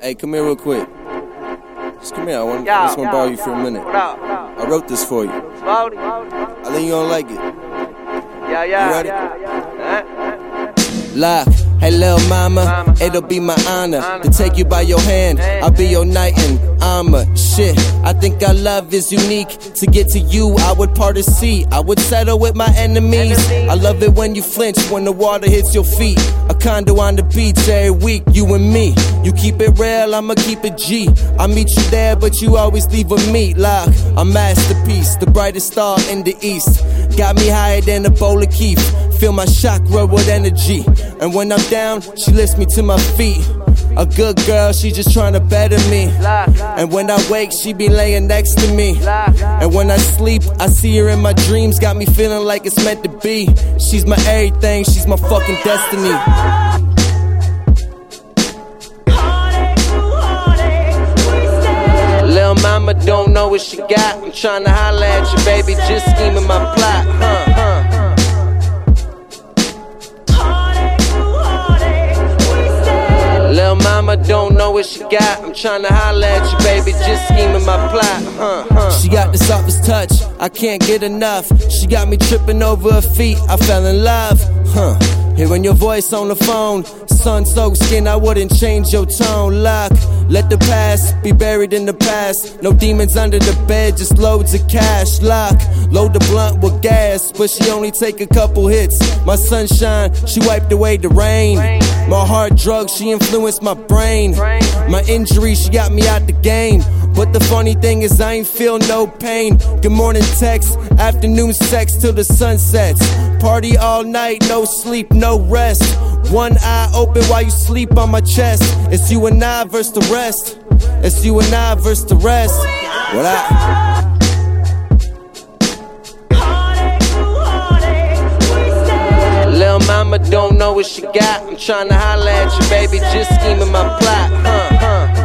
Hey, come here real quick. Just come here. I just want to borrow you for a minute. I wrote this for you. I think you gonna like it. You ready? Lock. Hey, lil' mama, it'll be my honor to take you by your hand. I'll be your knight in armor. Shit, I think our love is unique. To get to you, I would part a sea. I would settle with my enemies. I love it when you flinch, when the water hits your feet. A condo on the beach every week, you and me. You keep it real, I'ma keep it G. I meet you there, but you always leave with me. Like a masterpiece, the brightest star in the east. Got me higher than a bowl of keef. Feel my chakra with energy. And when I'm down, she lifts me to my feet. A good girl, she just trying to better me. And when I wake, she be laying next to me. And when I sleep, I see her in my dreams. Got me feeling like it's meant to be. She's my everything, she's my fucking destiny. Lil' mama don't know what she got. I'm trying to holler at you, baby, just scheming my plot. Lil' mama don't know what she got. I'm tryna holler at you, baby, just scheming my plot. She got the softest touch, I can't get enough. She got me tripping over her feet, I fell in love. Hearing your voice on the phone, sun-soaked skin, I wouldn't change your tone. Lock, let the past be buried in the past. No demons under the bed, just loads of cash. Lock, load the blunt with gas, but she only take a couple hits. My sunshine, she wiped away the rain. My hard drugs, she influenced my brain. My injury, she got me out the game. But the funny thing is I ain't feel no pain. Good morning text, afternoon sex till the sun sets. Party all night, no sleep, no rest. One eye open while you sleep on my chest. It's you and I versus the rest. It's you and I versus the rest. What I... Lil' mama don't know what she got. I'm tryna holler at you, baby, just scheming my plot.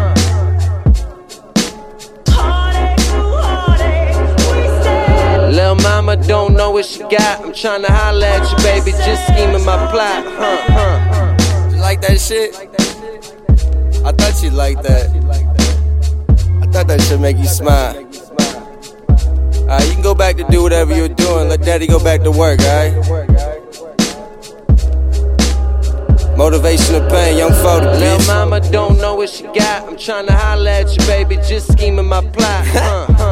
Lil' mama don't know what she got. I'm tryna holler at you, baby, just scheming my plot. You like that shit? I thought you'd like that. I thought that should make you smile. Alright, you can go back to do whatever you're doing. Let daddy go back to work, alright? Motivation of pain, young photo, bitch. Lil' mama don't know what she got. I'm tryna holler at you, baby, just scheming my plot.